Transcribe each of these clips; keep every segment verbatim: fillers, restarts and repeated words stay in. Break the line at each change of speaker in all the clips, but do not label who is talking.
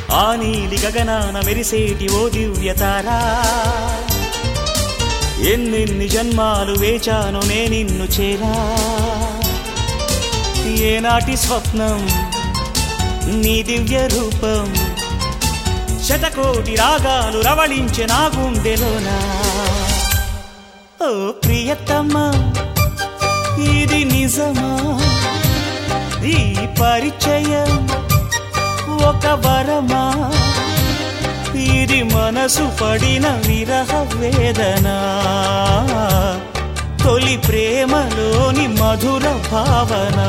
ఆ నీలి గగనాన మెరిసేటి ఓ దివ్యతారా, ఎన్నెన్ని జన్మాలు వేచాను నే నిన్ను చేరా. ఏనాటి స్వప్నం నీ దివ్య రూపం, శతకోటి రాగాలు రవళించే నా గుండెలోనా. ఓ ప్రియతమా ఇది నిజమా, ఈ పరిచయం ఒక వరమా, ఇది మనసు పడిన విరహ వేదన, తొలి ప్రేమలోని మధుర భావన.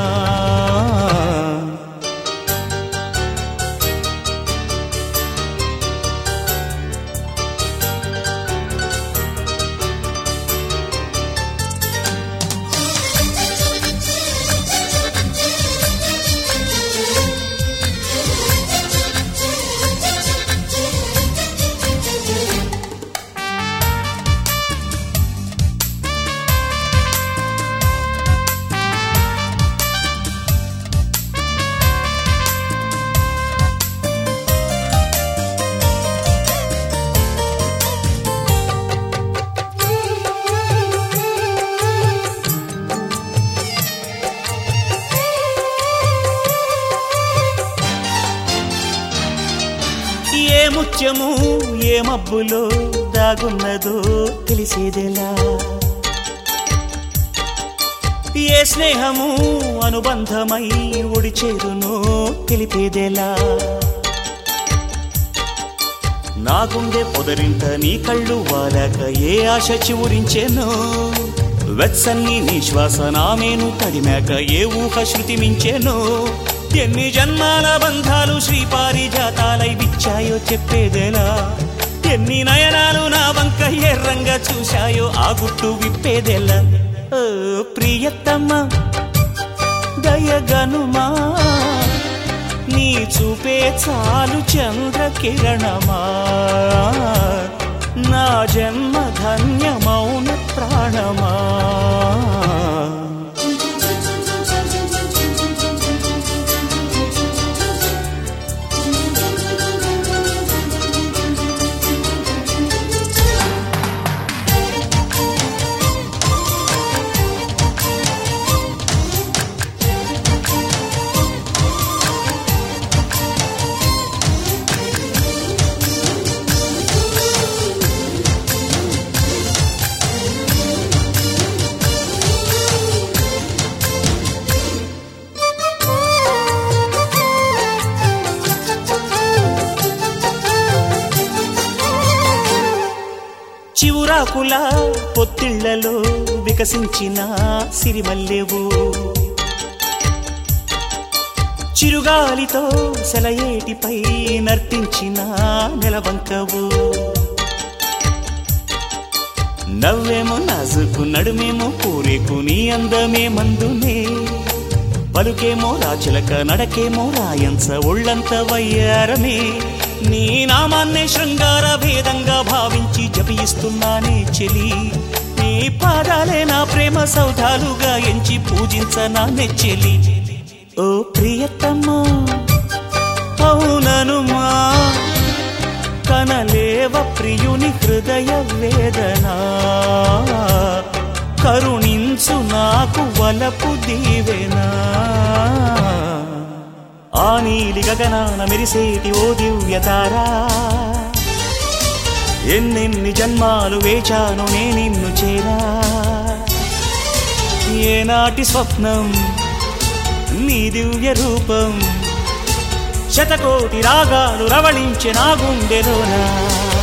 ఏ ముత్యము ఏ మబ్బులో దాగున్నదో తెలిసేదెలా, ఏ స్నేహము అనుబంధమై ఒడి చేరునో తెలిపేదెలా. నా గుండె పొదరింట నీ కళ్ళు వాలాక ఏ ఆశ చివురించెనో, వెచ్చని నీ శ్వాస నామేను తడిమాక ఏ ఊహ శృతి మించెనో. ఎన్ని జన్మాల బంధాలు శ్రీపారిజాతాలై విచ్చాయో చెప్పేదెలా, ఎన్ని నయనాలు నా వంక ఎర్రంగా చూశాయో ఆ గుట్టు విప్పేదెలా. ఓ ప్రియతమా దయగనుమా, నీ చూపే చాలు చంద్ర కిరణమా, నా జన్మ ధన్యమౌన ప్రాణమా. చివురాకుల పొత్తిళ్లలో వికసించిన సిరిమల్లెవు, చిరుగాలితో సెలయేటిపై నర్తించిన నెలవంకవు. నవ్వేమో నాజుకు నడుమేమో పూరేకు నీ అందమే మందునే, పలుకేమో రాచిలక నడకేమో రాయంచ ఒళ్ళంత వయ్యారమే. నీ నామాన్నే శృంగార భేదంగా భావించి జపిస్తున్నానే చెలి, నీ పాదాలే నా ప్రేమ సౌధాలుగా ఎంచి పూజించనా నెచ్చెలి. ఓ ప్రియతమా అవుననుమా, కనలేవ ప్రియుని హృదయ వేదన, కరుణించు నాకు వలపు దీవెనా. ఆ నీలి గగనాన మెరిసేటి ఓ దివ్యతారా, ఎన్నెన్ని జన్మాలు వేచాను నే నిన్ను చేరా. ఏనాటి స్వప్నం నీ దివ్య రూపం, శతకోటి రాగాలు రవళించే నా గుండెలోనా.